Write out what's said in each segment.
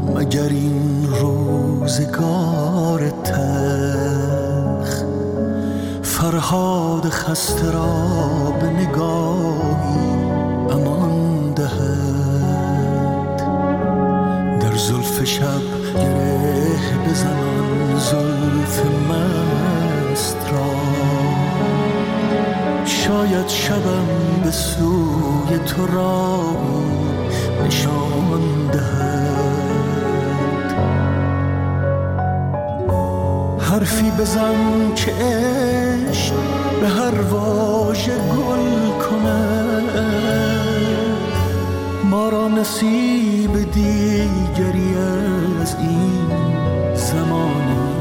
مگر این روزگار تلخ فرهاد خسته را به نگاهی امان دهد. در زلف شب گره بزنان زلف مست را، شاید شبم به سوی تو راهی نشان دهد. حرفی بزن که عشق به هر واژه گل کند، ما را نصیب دیگری از این زمانه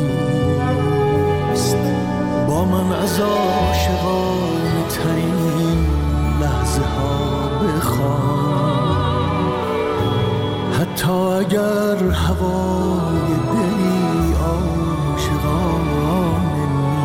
است. با من از عاشقانه ترین لحظه ها بخوان، حتی اگر هوای دلی عاشقانه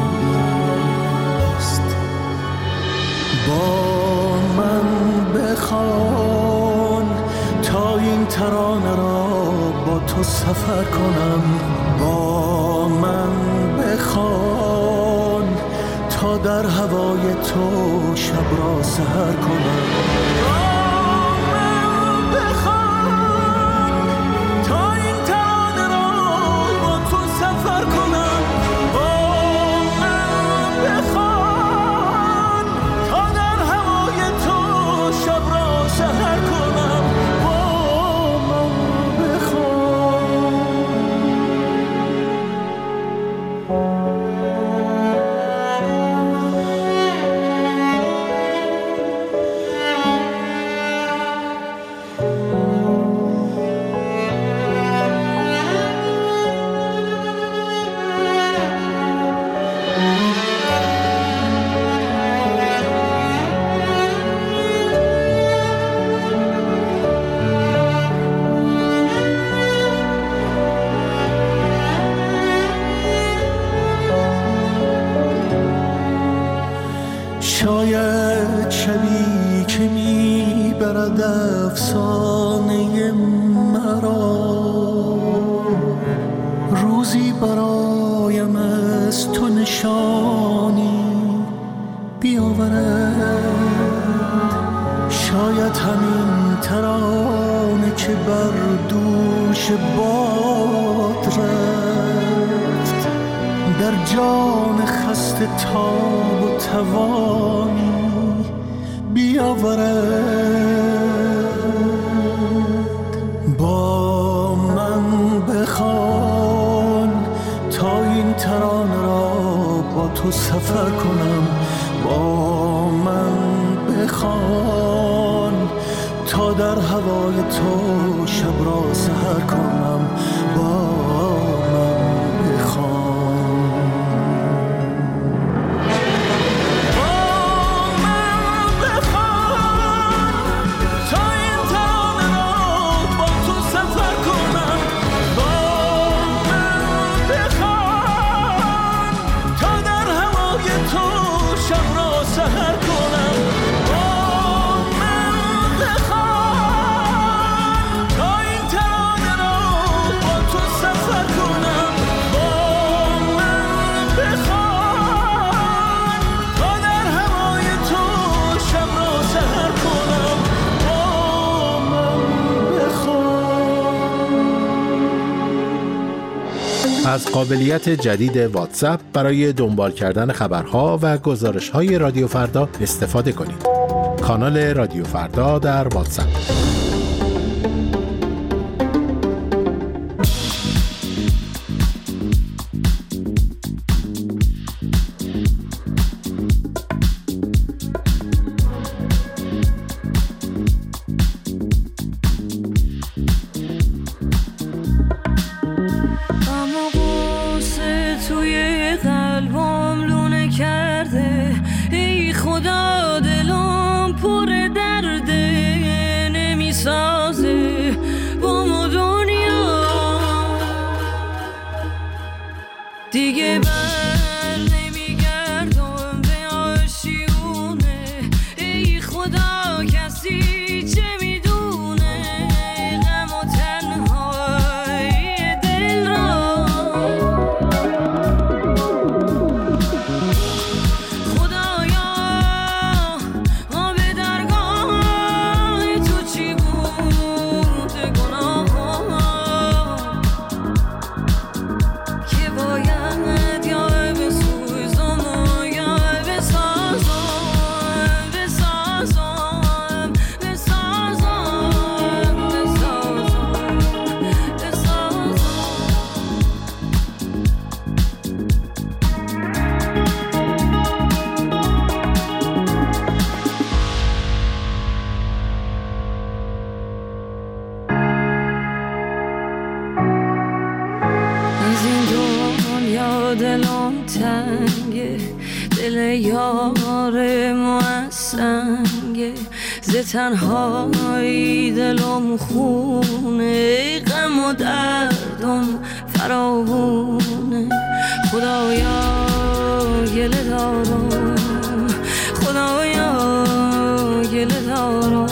نیست. با من بخوان تا این ترانه را با تو سفر کنم. با من بخوان تا در هوای تو شب را سحر کنم. شاید شبی که میبرد افسانه مرا، روزی برایم از تو نشانی بیاورد. شاید همین ترانه که بر دوش باد رفت، در جان خسته تاب و توانی بیاورد. با من بخوان تا این ترانه را با تو سفر کنم. با من بخوان تا در هوای تو شب را سحر کنم. با من بخوان. از قابلیت جدید واتساپ برای دنبال کردن خبرها و گزارش‌های رادیو فردا استفاده کنید. کانال رادیو فردا در واتساپ. دیگه بر نمیگردم به آشیونه. ای خدا کسی چه میدونه غم و تنها دلم تنگه، دل یار موسنگه، ز تنهایی دلم خونه، غم و دردم فراوونه. خدایا گله دارم، خدایا گله دارم،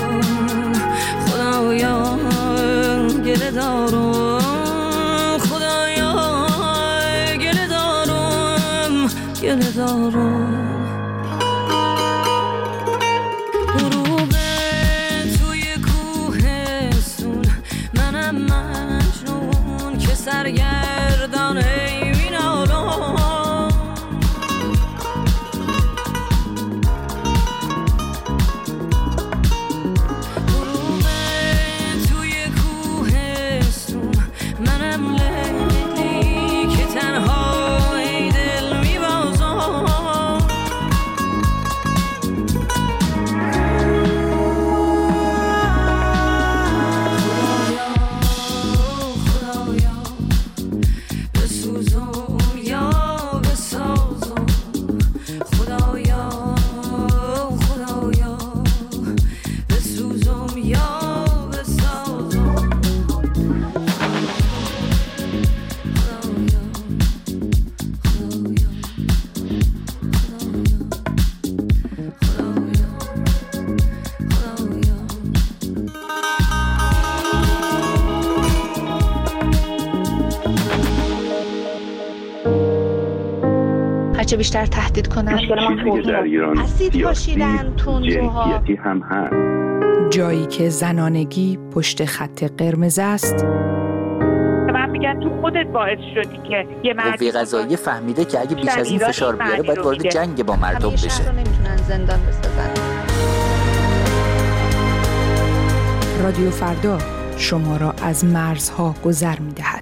خدایا گله دارم، خدایا گله دارم، گله دارم. غروب توی کوهستون، منم مجنون که سرگردان مینالم. غروب توی کوهستون، منم لیلی که تنها ای دل میبازم. هرچه بیشتر تهدید کنن چیزی که در ایران اسید پاشیدن تندروها، جنسیتی هم هست. جایی که زنانگی پشت خط قرمز است. من میگن تو خودت باعث شدی که یه مرد قوه قضاییه فهمیده که اگه بیش از این فشار بیاره باید وارد جنگ با مردم بشه. همیشه رو نمیتونن زندان بسازن. رادیو فردا شما را از مرزها گذر می‌دهد.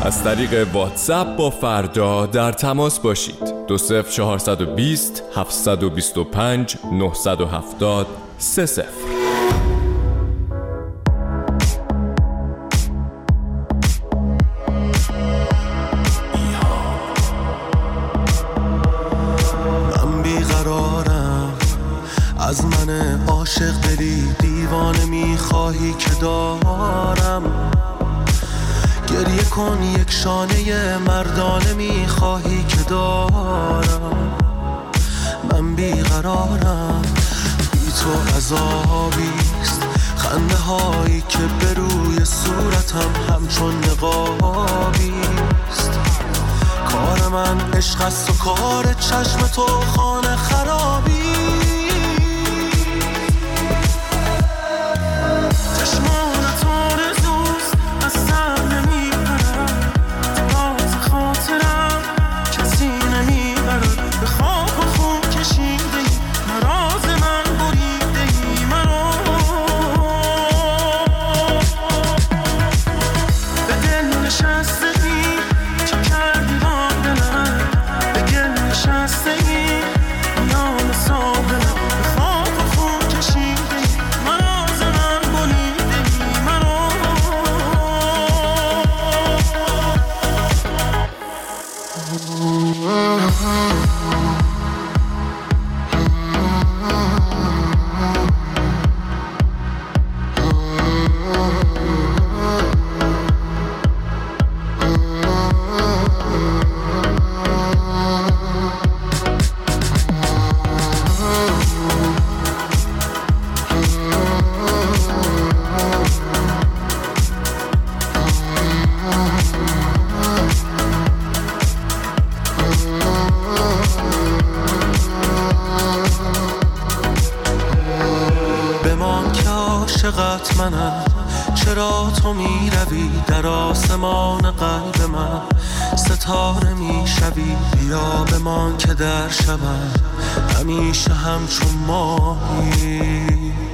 از طریق واتساپ با فردا در تماس باشید. 20420 725 970 30. من بیقرارم، از من عاشق دلی دیوانه میخواهی که دارم. گریه کن یک شانه مردانه میخواهی که دارم. من بیقرارم، بی تو عذابیست، خنده هایی که به روی صورتم همچون نقابیست. کار من عشق است و کار چشم تو خانه خرابی. عاشقت منم، چرا تو می روی در آسمان قلب من، ستاره می شوی. بیا بمان که در شبم همیشه همچون ماهی.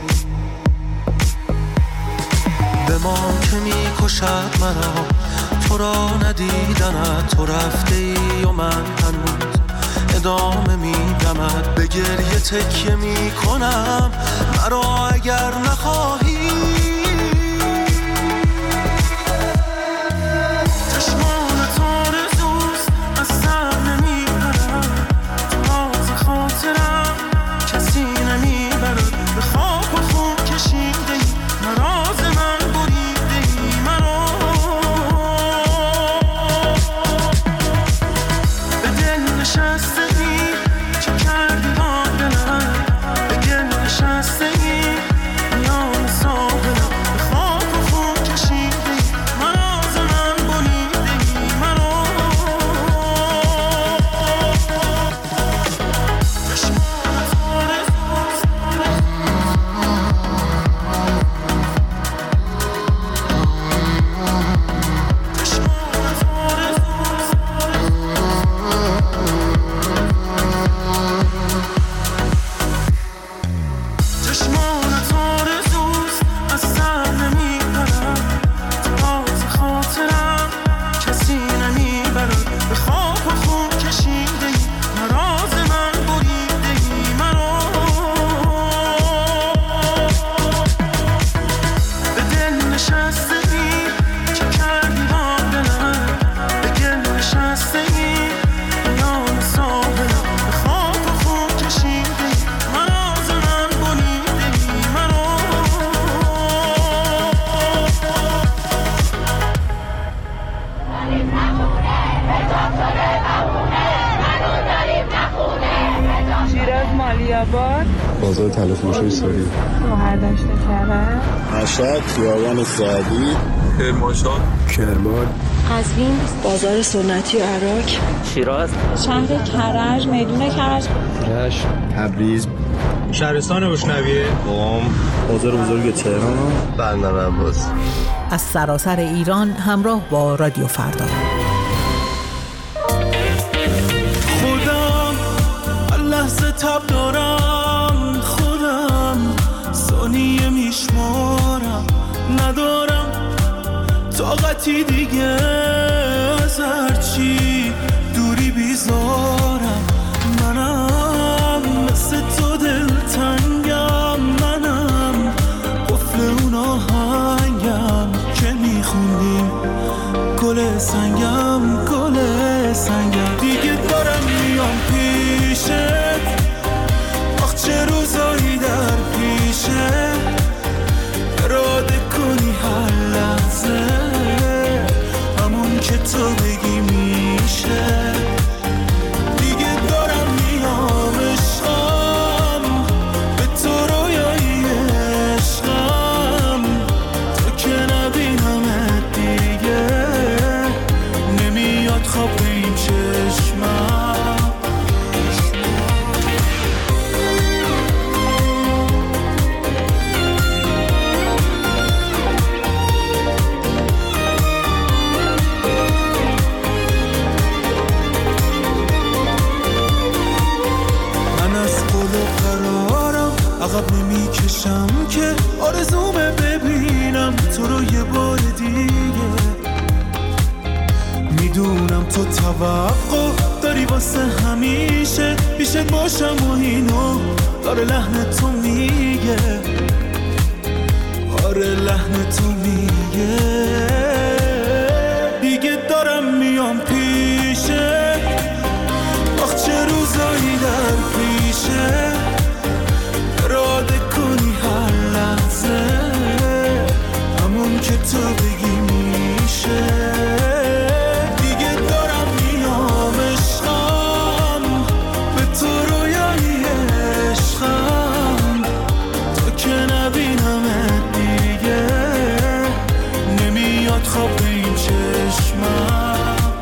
بمان که می کشد مرا تو را ندیدنت، تو رفته ای و من هنوز ادامه میدمد. به گریه تکیه میکنم مرا اگر نخواهی. چشمانت آرزوست از سر نمیبرم، تو راز خاطرم کسی نمیبرد. به خاک و خون کشیده ای نراز من بریده ای مرا. به دل نشسته بازار تلفروشی ساری، مهردشت کرد، مشهد، خیابان سعدی، کرمان، قزوین، بازار سنتی و عراق، شیراز، شهر کرج، میدون کرج، رشت، تبریز، شهرستان روشنویه، قم، بازار بزرگ تهران، بندر عباس. از سراسر ایران همراه با رادیو فردا. خودم لحظه تب دارم، خودم ثانیه میشمارم، ندارم طاقتی دیگه نشی دوری بیزارم، منم مثل تو دلتنگم، منم قفل اون آهنگم که میخوندیم، گل سنگم گل سنگم. دیگه دارم میام پیشت، آخ چه روزایی در پیشه، اراده کنی هر لحظه همون که تو بگی میشه. دیگه دارم میام عشقم، به تو رویایی عشقم، تو که نبینمت دیگه نمیاد خواب به این چشمم. عقب نمیکشم که آرزومه ببینم تو رو یه بار دیگه. میدونم تو توقع داری واسه همیشه پیشت باشم و اینو داره لحن تو میگه، آره لحن تو میگه. دیگه دارم میام پیشه، آخ چه روزایی در پیشه، اراده کنی هر لحظه همون که تو بگی میشه. دیگه دارم میام عشقم، به تو رویایی عشقم، تو که نبینمت دیگه نمیاد خواب به این چشمم.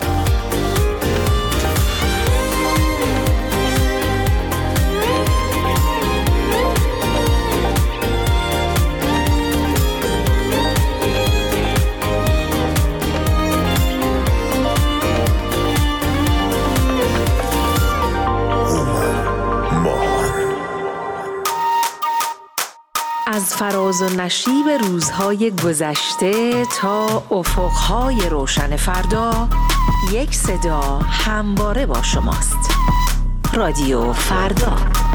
از فراز و نشیب روزهای گذشته تا افقهای روشن فردا، یک صدا همواره با شماست. رادیو فردا.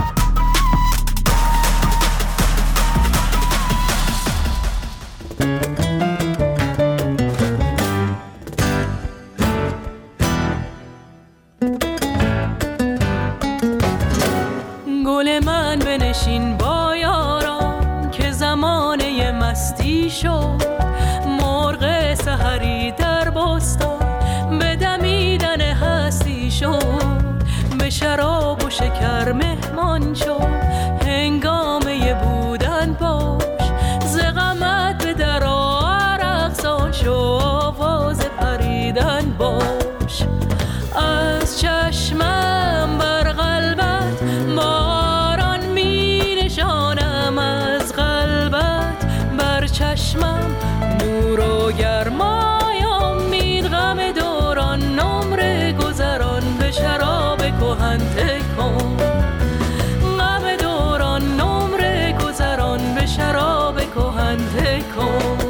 گل من بنشین با یاران که زمانه مستی شد، مرغ سحری در بستان به دمیدن هستی شد، به شراب و شکر مهمان شد، هنگامه بودن باش، ز غمت به در رقصان شو، آواز پریدن باش. از چشمم بر قلبت باران می نشانم، از قلبت بر چشمم نور و گرمای امید، غم دوران نمره گذران به شراب کهن تکن، غم دوران نمره گذران به شراب کهن تکن.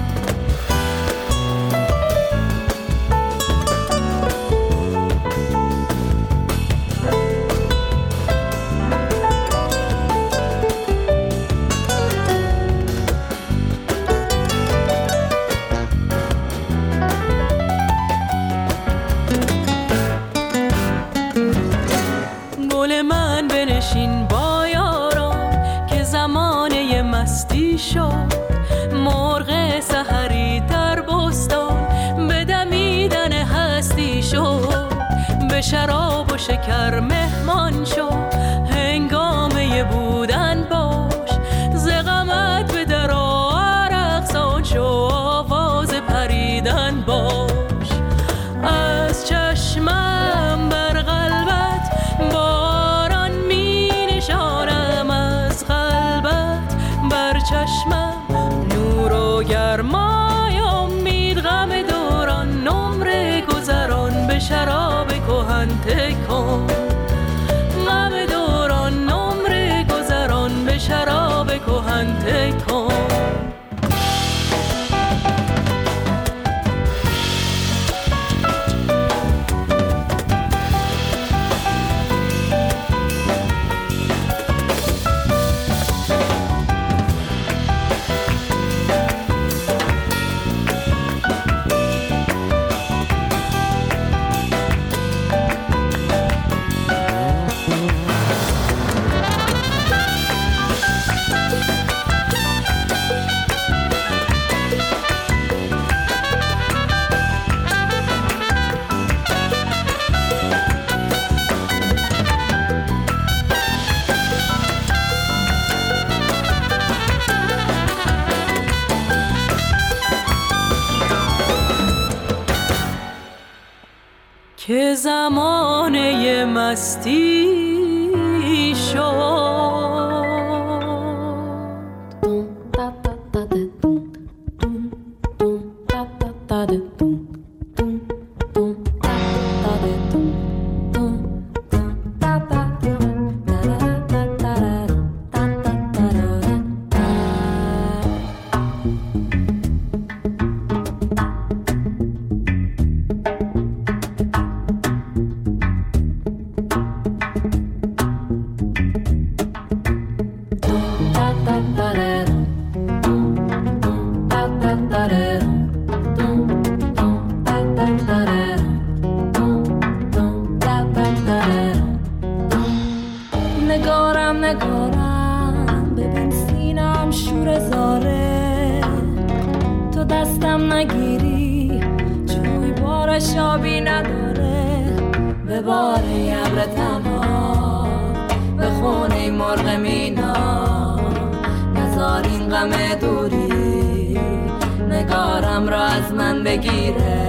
بنشین با یاران که زمانه مستی شد، مرغ سحری در بستان به دمیدن هستی شد، به شراب و شکر مهمان شو، هنگامه بودن باش، ز غمت به در رقصان شو، آواز پریدن باش. از چشمم بر قلبت باران می نشانم، از قلبت بر چشمم نور و گرمای امید، غم دوران نمره گذران به شراب کهن تکن، غم دوران نمره گذران به که زمانه مستی شد. نگارم ببین سینم شور زاره، تو دستم نگیری جوی بارش آبی نداره. به بار ابر تنها به خونه مرغ مینا، نزار این غم دوری نگارم را از من بگیره.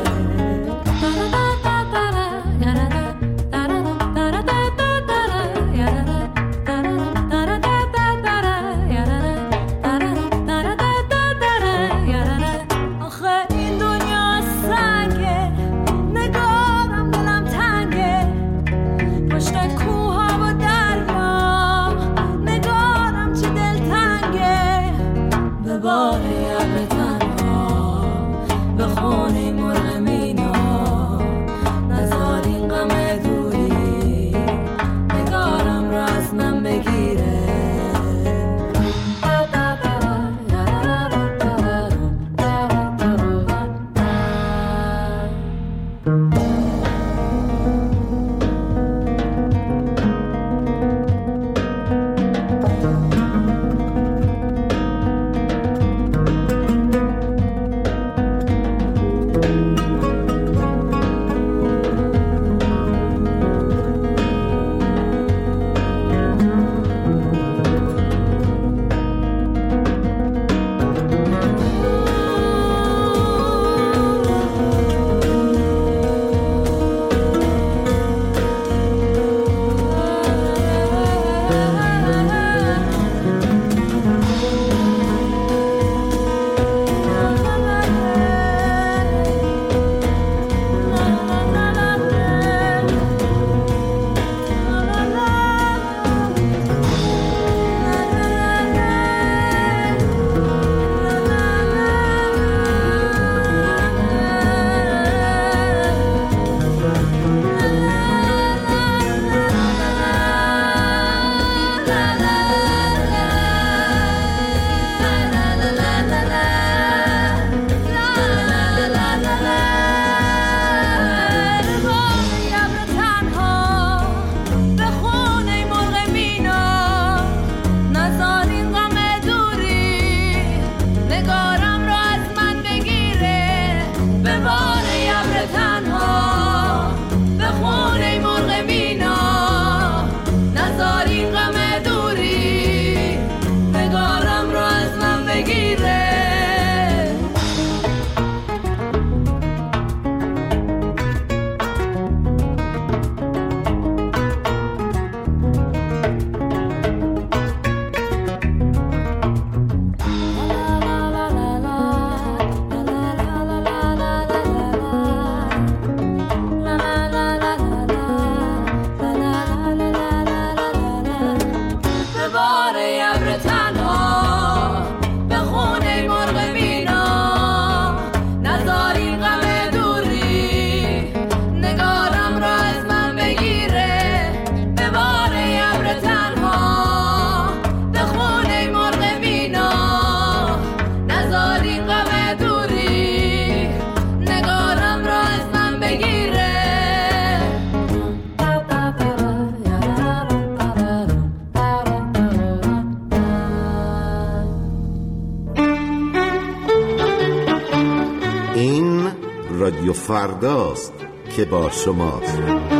رادیو فرداست که با شماست.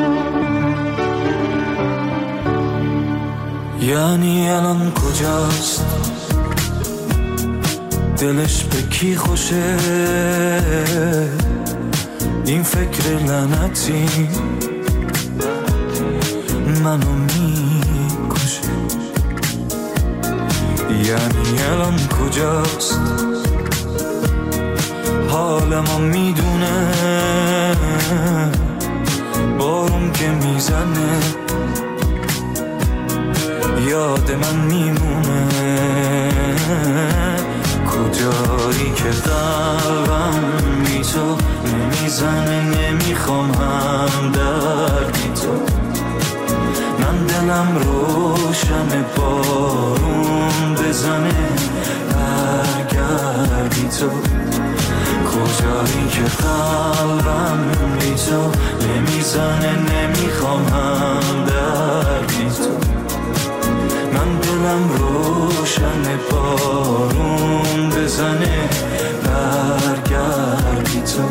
یعنی الان کجاست، دلش به کی خوشه، این فکر لعنتی منو میکشه. یعنی الان کجاست حالمو میدونه، بارون که میزنه یاد من میمونه. کجایی که قلبم بی تو نمیزنه، نمیخوام هم دردی تو. من دلم روشن بارون بزنه برگردی تو. کجایی که قلبم بی تو نمیزنه، نمیخوام هم دردی تو. من دلم روشن بارون بزنه برگردی تو.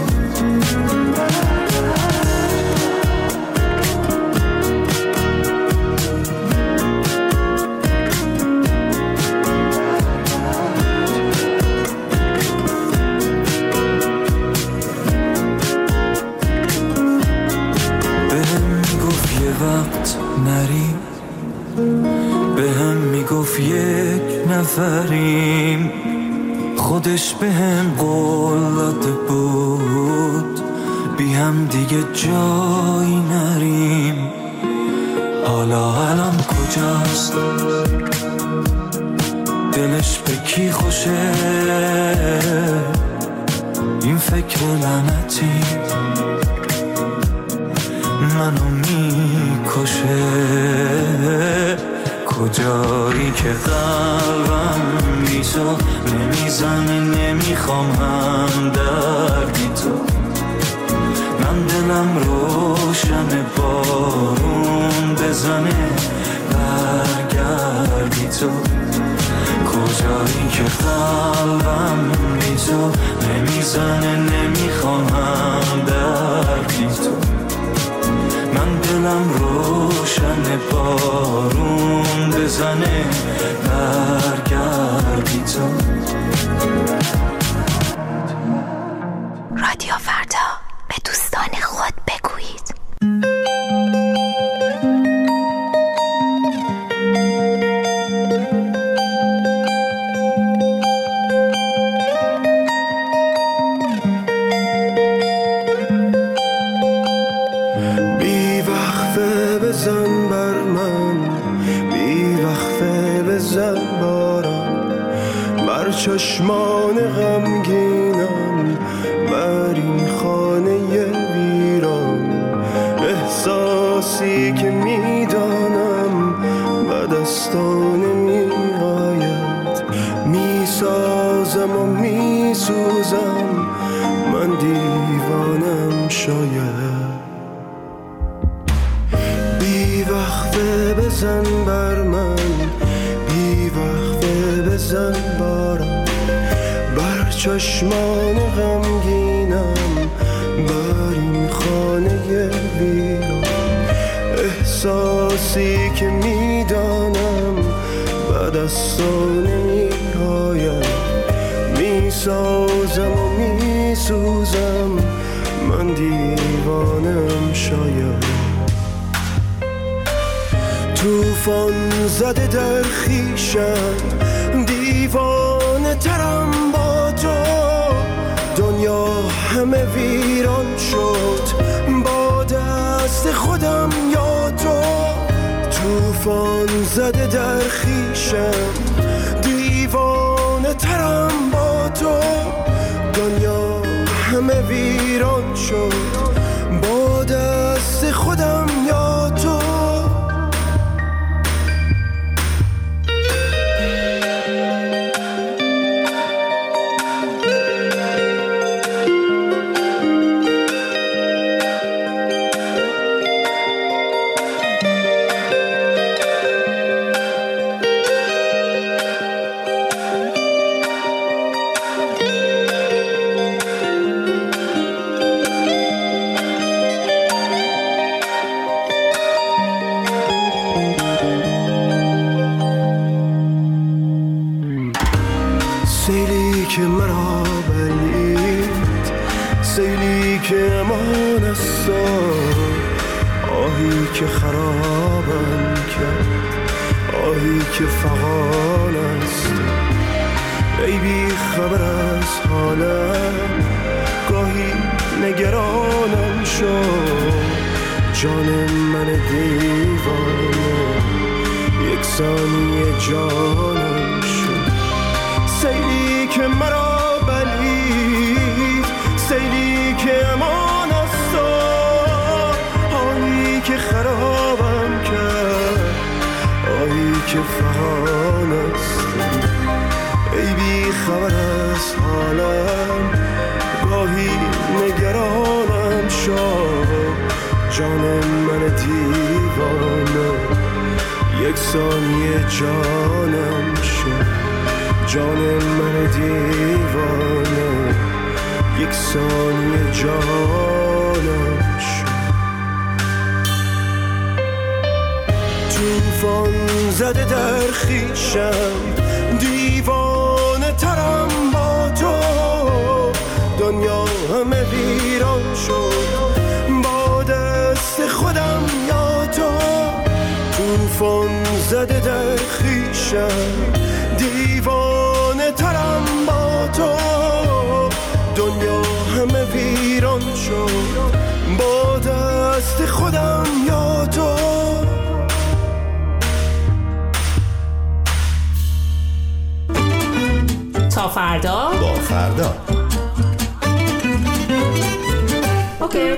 وقت نریم، به هم میگفت یک نفریم، خودش به هم قول داده بود بی هم دیگه جایی نریم. حالا الان کجاست، دلش به کی خوشه، این فکر لعنتی منو میکشه. کجایی که قلبم بی تو نمیزنه، نمیخوام هم دردی تو. من دلم روشن بارون بزنه برگردی تو. کجایی که قلبم بی تو نمیزنه، نمیخوام هم دردی تو. من دلم روشن بارون بزنه برگردی تو. رادیو فردا، به دوستان خود بگویید. بزن بر من، بی وقفه بزن بارم بر چشمان غمگینم، بر این خانه ویران. احساسی که میدانم به دستان میآید، میسازم و میسوزم، من دیوانم شاید. بی وقفه بزن بر من، بی وقفه بزن بارم بر چشمان غمگینم، بر این خانه ویران. احساسی که میدانم به دستان نمیآید، میسازم و میسوزم، من دیوانم شاید. توفان زده در خیشم، دیوانه ترم با تو. دنیا همه ویران شد با دست خودم یا تو. توفان زده در خیشم، دیوانه ترم با تو. دنیا همه ویران شد با دست خودم یا تو. سیلی که مرا بلید، سیلی که امان است، آهی که خرابم کرد، آهی که فغان است. ای بی خبر از حالم، گاهی نگرانم شد. جان من دیوانه یک ثانیه جانم شد. سیلی که مرا بلید، سیلی که امان است، آهی که خرابم کرد، آهی که فغان است. ای بی خبر از حالم، گاهی نگرانم شد. جان من دیوانه یک ثانیه جانم شد. جان من دیوانه یک ثانیه جانم شد. طوفان زده در خویشم، دیوانه ترم با تو. دنیا همه ویران شد با دست خودم یا تو. طوفان زده در خویشم، دیوانه ترم با تو. دنیا همه ویران شد با دست خودم یا تو. تا فردا با فردا. اوکی.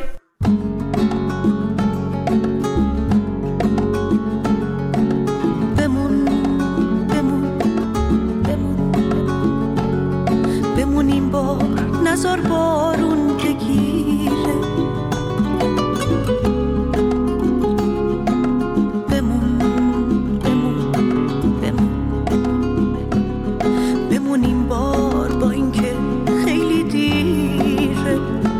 بمون این بار، نذار بارون بگیره. بمون این بار، با اینکه خیلی دیره.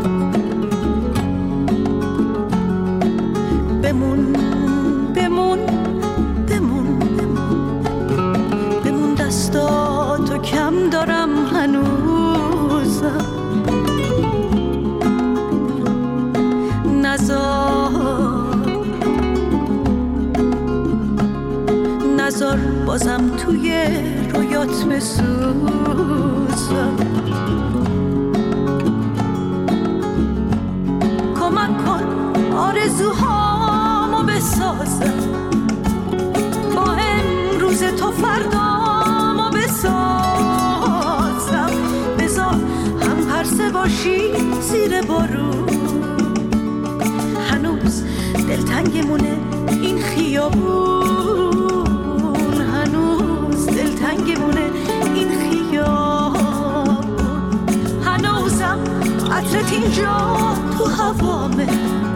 بمون دستاتو کم دارم هنوزم. نذار بازم توی رویات بسوزم. کمک کن آرزوهامو بسازم، با امروز تو فردامو بسازم. بذار هم پرسه باشی زیر بارون، هنوز دلتنگمونه این خیابون، هنوز دلتنگمونه این خیابون. هنوزم عطرت اینجا تو هوامه،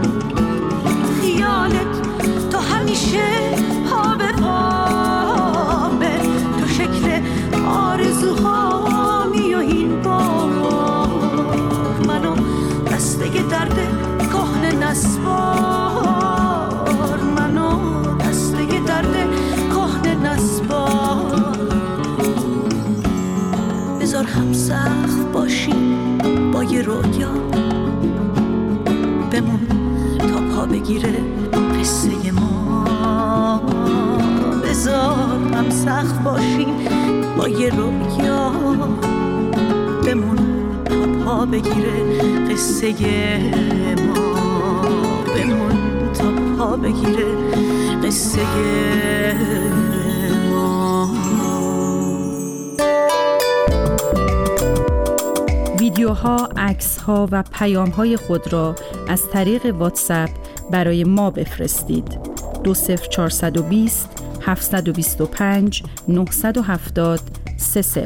خیالت تو همیشه پا به پامه. تو شکل آرزوهامی و این بار منو دسته درد کهنه نسبار، منو دسته درد کهنه نسبار. بذار هم سخت باشیم با یه رویا، بمون تا پا بگیره قصه ما. بذار هم سخت باشیم با یه رویا، بمون تا پا بگیره قصه ما. بمون تا پا بگیره قصه ما. ویدیوها، عکس‌ها و پیام‌های خود را از طریق واتساپ برای ما بفرستید. 20420 725 970 30.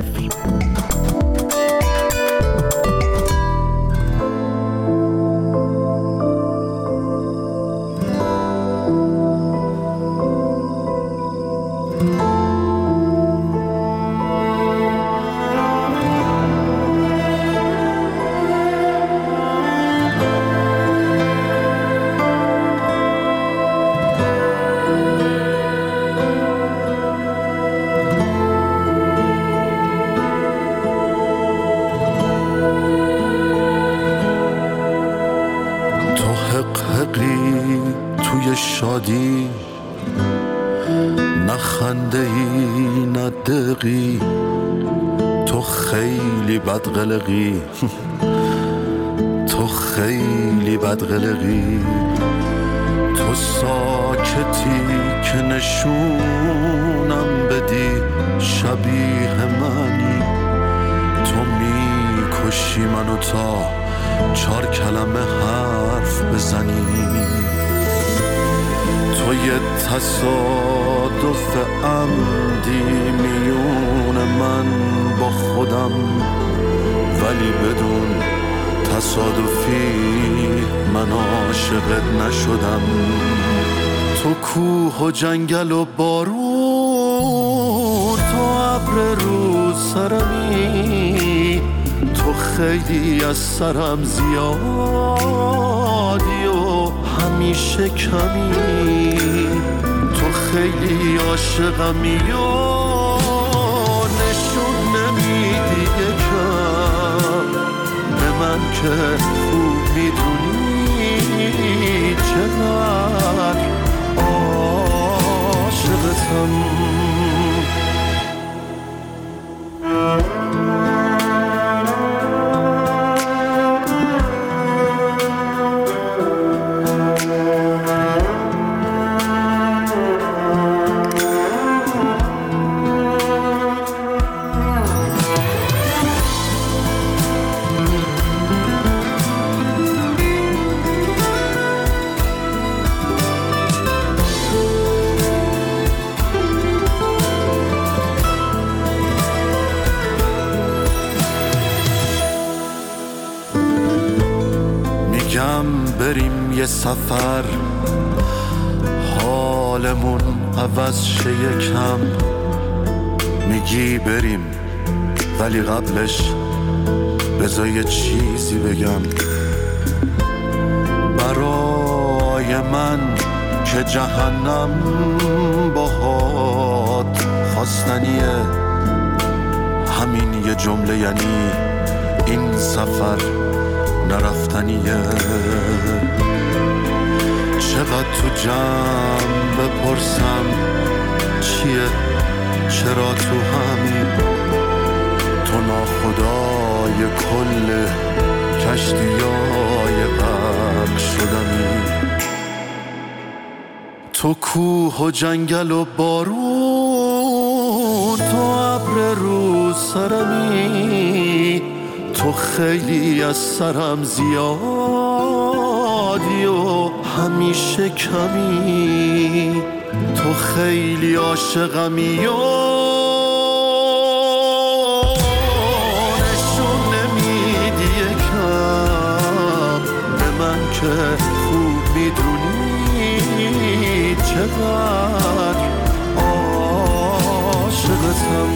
شادی، نه خنده ای نه دقی، تو خیلی بدقلقی، تو خیلی بدقلقی، تو ساکتی که نشونم بدی شبیه منی، تو میکشی منو تا 4 کلمه حرف بزنی، تو یه تصادف عمدی میون من با خودم، ولی بدون تصادفی من عاشقت نشدم. تو کوه و جنگل و بارون، تو ابر رو سرمی، تو خیلی از سرم زیادی و همیشه کمی، تو خیلی عاشقمی و نشون نمیدی یکم به من که خوب میدونی چقدر عاشقتم. بریم یه سفر حالمون عوض شه یکم، میگی بریم ولی قبلش بذار یه چیزی بگم برای من که جهنم باهات خواستنیه. همین یه جمله یعنی این سفر نرفتنیه. چقدر تو جمع بپرسم چیه، چرا تو همین، تو ناخدای کل کشتیای غرق شدمی. تو کوه و جنگل و بارون، تو ابر رو سرمی، تو خیلی از سرم زیادی و همیشه کمی، تو خیلی عاشقمی و نشون نمیدی یکم به من که خوب میدونی چقدر عاشقتم.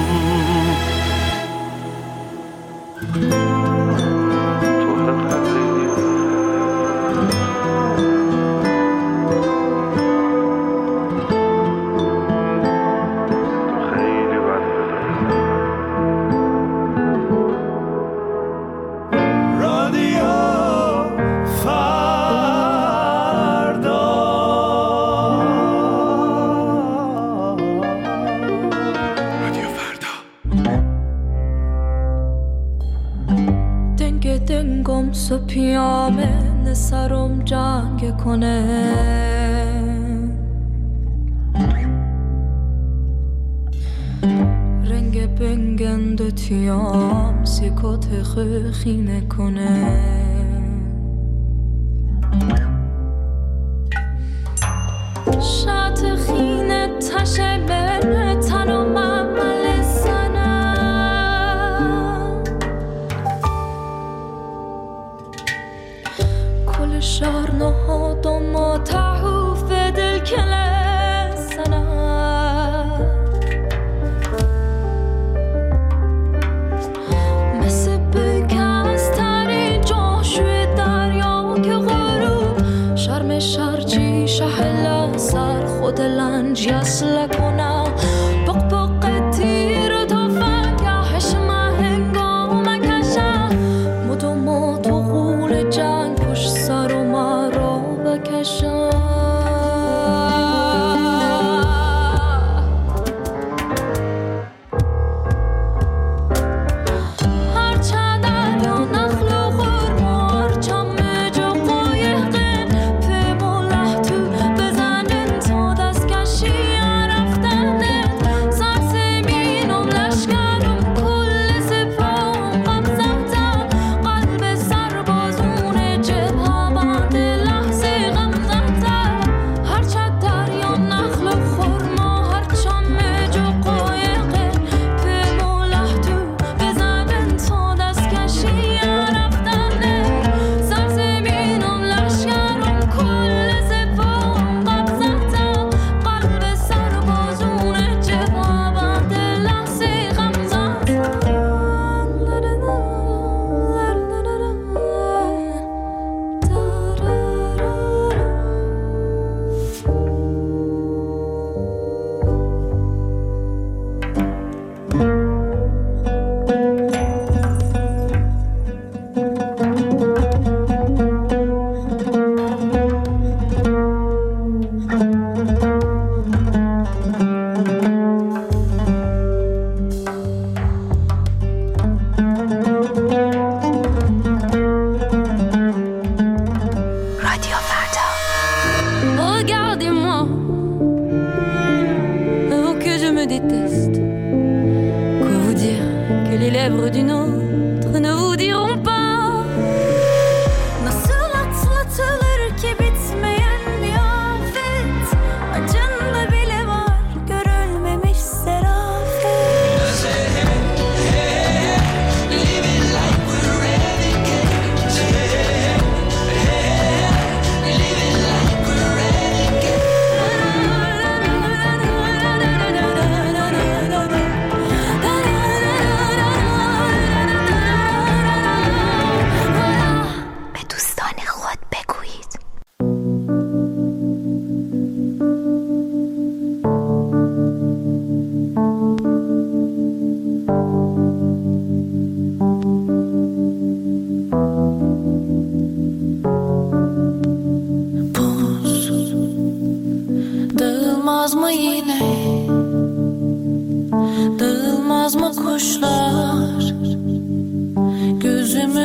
پیامه سرم جنگ کنه، رنگ بنگند تیام سیکوت خینه کنه. شات خینه تشه بره تنم عمل سنم، کل شهر نهاد و ما تحوف دل کله سنم، مثل بکست تری جاشوی دریا که غروب شرم شرچی شهل سر خود لنج یسل کنم. بق بق تیر تو فنگهش مهنگام کشم، مدو ما تو غول جنگ پشت سر و مرا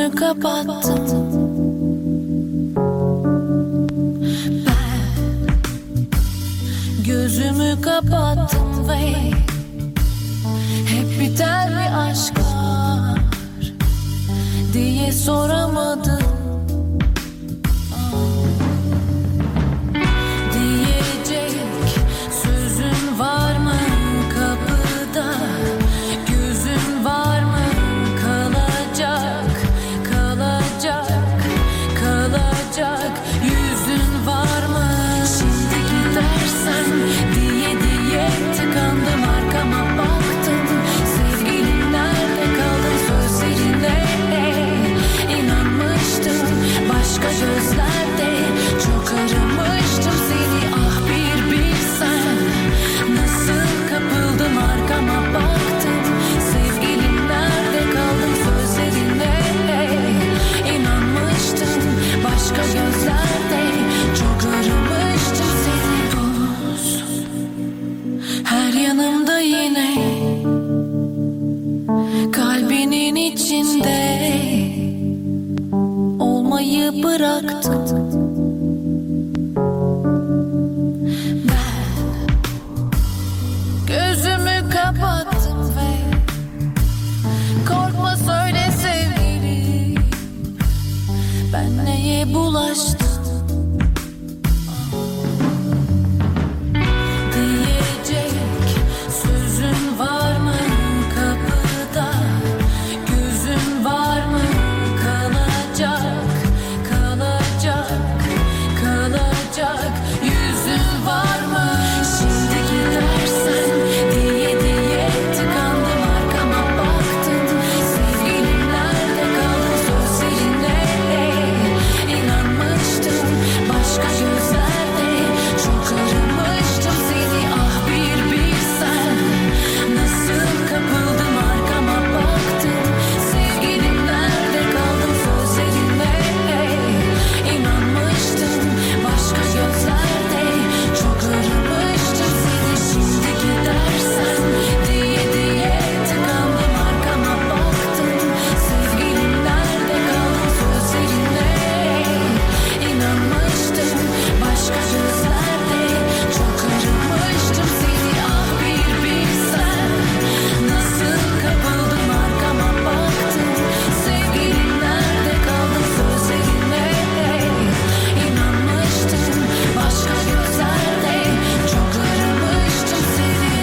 Gözümü kapattım. Ben gözümü kapattım ve hep biter bir aşk var diye soramadım. Diyecek sözün var mı kapıda? Gözün var mı? Kalacak yüzün var mı? Şimdi gidersen diye tıkandım, arkama baktım. Sevgilim nerede kaldın sözlerine? İnanmıştım başka gözlerde, çok aramıştım seni, ah bir bilsen. Nasıl kapıldım, arkama baktım. Sevgilim nerede kaldın sözlerine? İnanmıştım başka gözlerde, çok aramıştım seni. Buz her yanımda yine, kalbinin içinde olmayı bıraktım. Ben gözümü kapattım ve korkma söyle sevgilim, ben neye bulaştım? Diyecek sözün var mı kapıda? Gözün var mı? Kalacak yüzün var mı? Şimdi gidersen diye tıkandım, arkama baktım. Sevgilim nerede kaldın sözlerine? İnanmıştım başka gözlerde, çok aramıştım seni, ah bir bilsen. Nasıl kapıldım, arkama baktım. Sevgilim nerede kaldın sözlerine? İnanmıştım başka gözlerde, çok aramıştım seni. Şimdi gidersen diye tıkandım, arkama baktım. Sevgilim nerede kaldın sözlerine? İnanmıştım başka gözlerde, çok aramıştım seni, ah bir bilsen. Nasıl kapıldım, arkama baktım. Sevgilim nerede kaldın sözlerine? İnanmıştım başka gözlerde, çok aramıştım seni.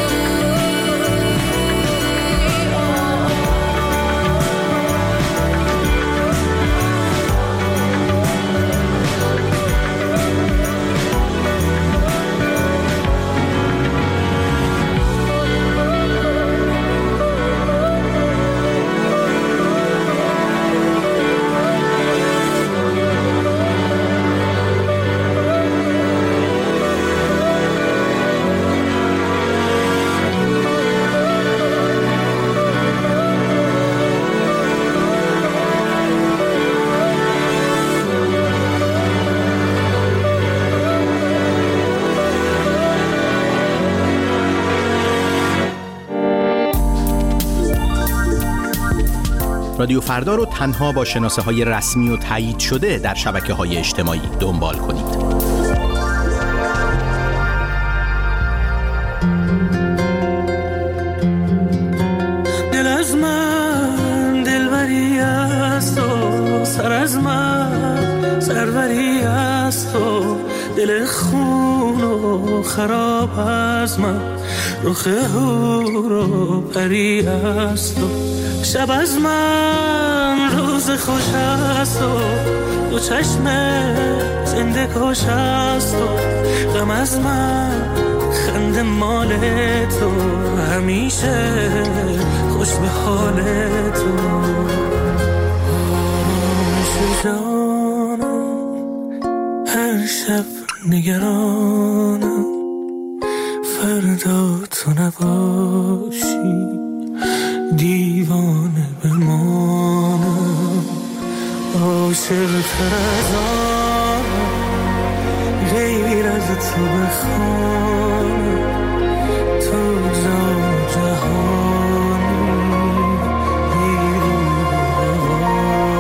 رادیو فردا رو تنها با شناسه‌های رسمی و تایید شده در شبکه‌های اجتماعی دنبال کنید. دل از من دلبری است و سر از من سروری است و دل خون و خراب از من رخ حور و پری است و شب از من روز خوش است و دو چشم زنده کش است و غم از من خنده مال تو همیشه خوش به حال تو جانم هر شب نگرانم فردا تو نباشی دیوانه بمانم عاشق تر از آنم غیر از تو بخوانم تو جان جهانی بیرون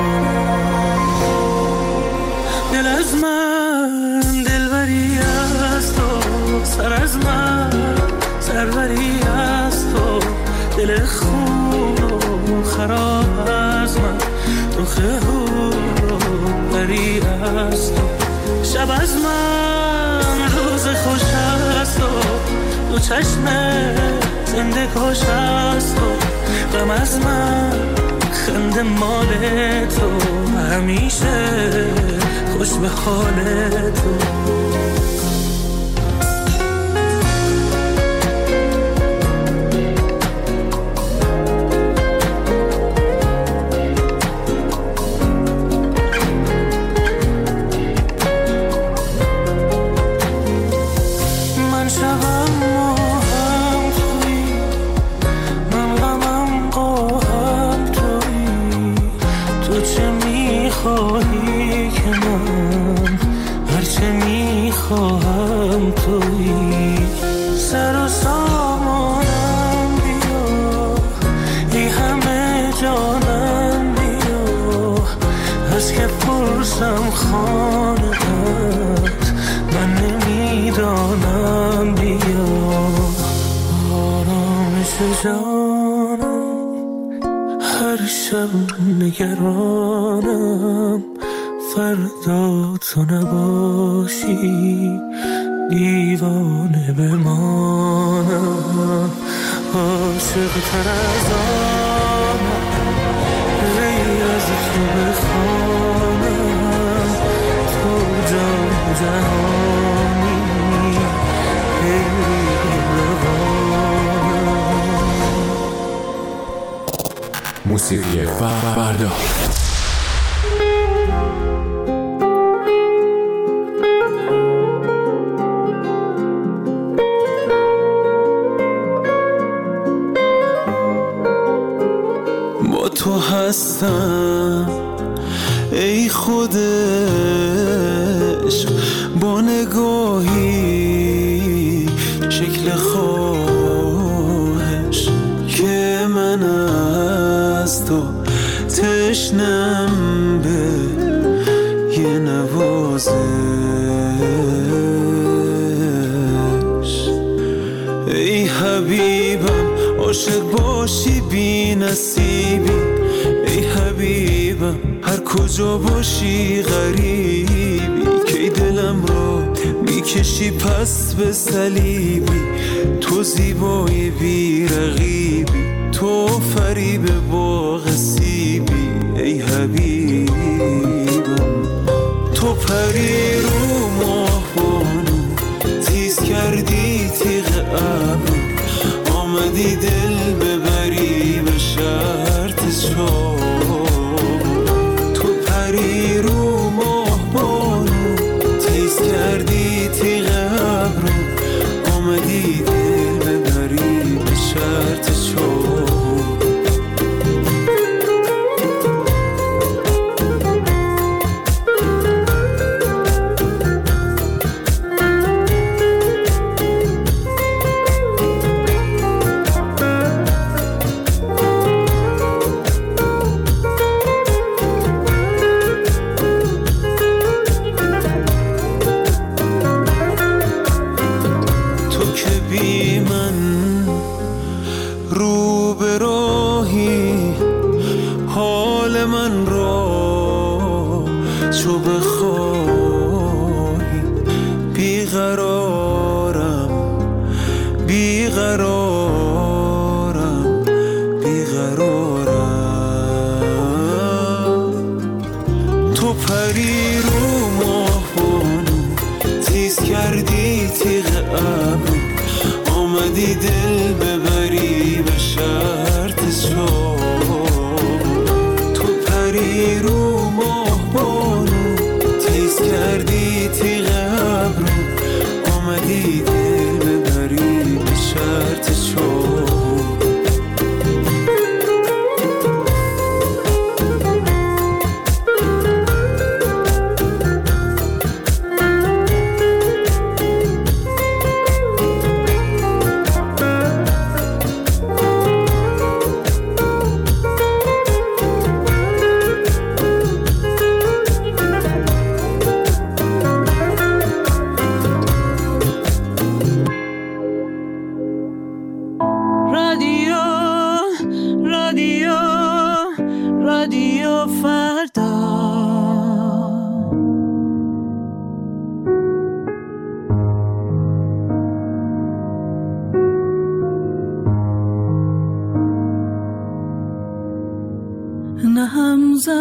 از من روز خوش است و دو چشم زنده کش است و غم از من خنده مال تو همیشه خوش به حال تو خواهم تویی سر و سامانم بیا ای همه جانم بیا از که پرسم خانه‌ات من نمیدانم بیا آرامش جانم هر شب نگرانم فردا تو نباشی دیوانه بمانم عاشق تر از آنم غیر از تو بخوانم تو جان جهانی موسیقی فردا تو هستم ای خود عشق با نگاهی شکل خواهش که من از تو تشنم به یه نوازش ای حبیبم عاشق باشی بی نصیبی ای حبیبم هر کجا باشی غریبی کی دلم را میکشی پس به صلیبی تو زیبای بی رقیبی تو فریب باغ سیبی ای حبیبم تو پری رو ماه بانو تیز کردی تیغ ابرو آمدی دل ببری به شرط تو پری رو ماه بانو تیز کردی تیغ ابرو آمدی دل ببری به شرط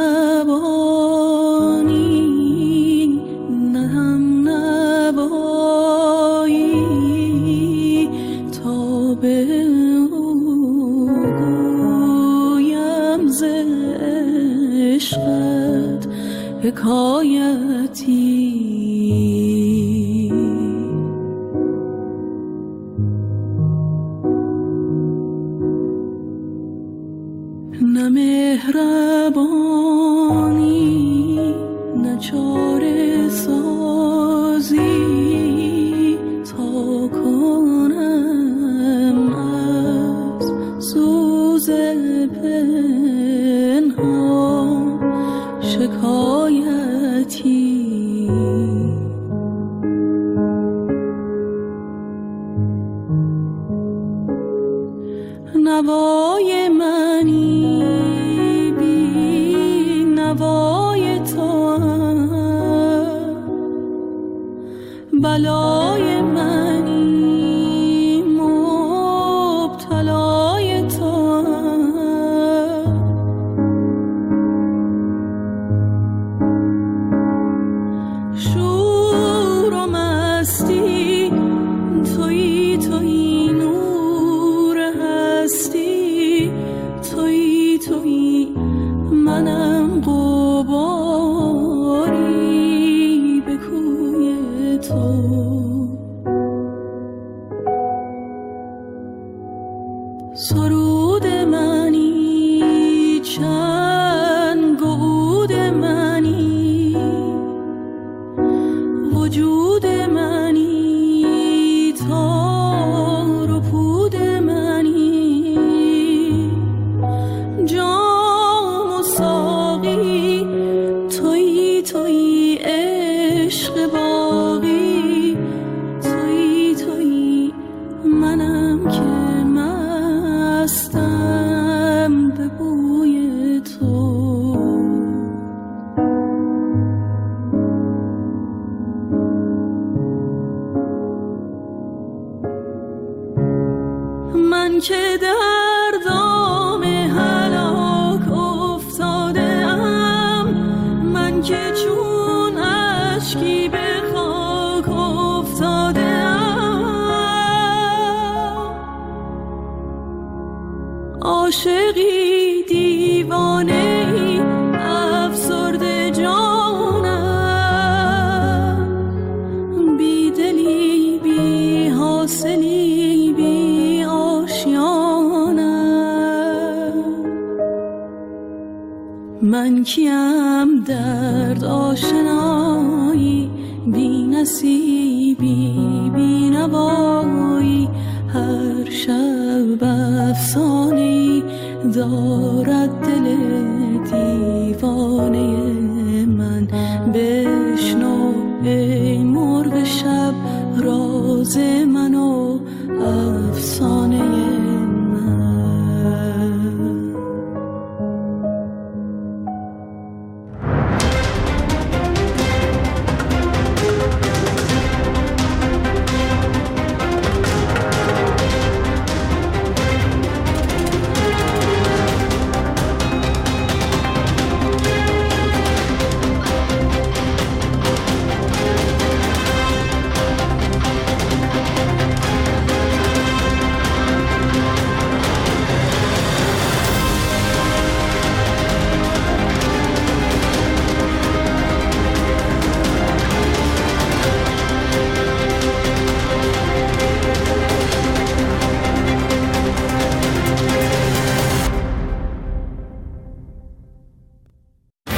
مهربانی نه هم نوایی تا به او گویم ز عشقت حکایتی. نه مهربانی نه چاره سازی تا کنم از سوز پنهان شکایتی. نوای منی بی نوای تو، بلای منی مبتلای تو. شور و مستی تویی تویی، نور هستی تویی تویی، منم غباری به کوی تو. سرود منی چنگ و عود منی، وجود منی تار و پود منی، جام و ساقی تویی تویی، عشق باقی تویی تویی، منم که مستم به بوی تو. من که در دام هلاک افتاده ام، من که چون اشکی به خاک افتاده ام، عاشقی دیوانه ای افسرده جانم، بی دلی بی حاصلی بی آشیانم. من کیم درد آشنایی، بی نصیبی بی نوایی، هر شب افسانه‌ای دارد دل دیوانه من. بشنو ای مرغ شب راز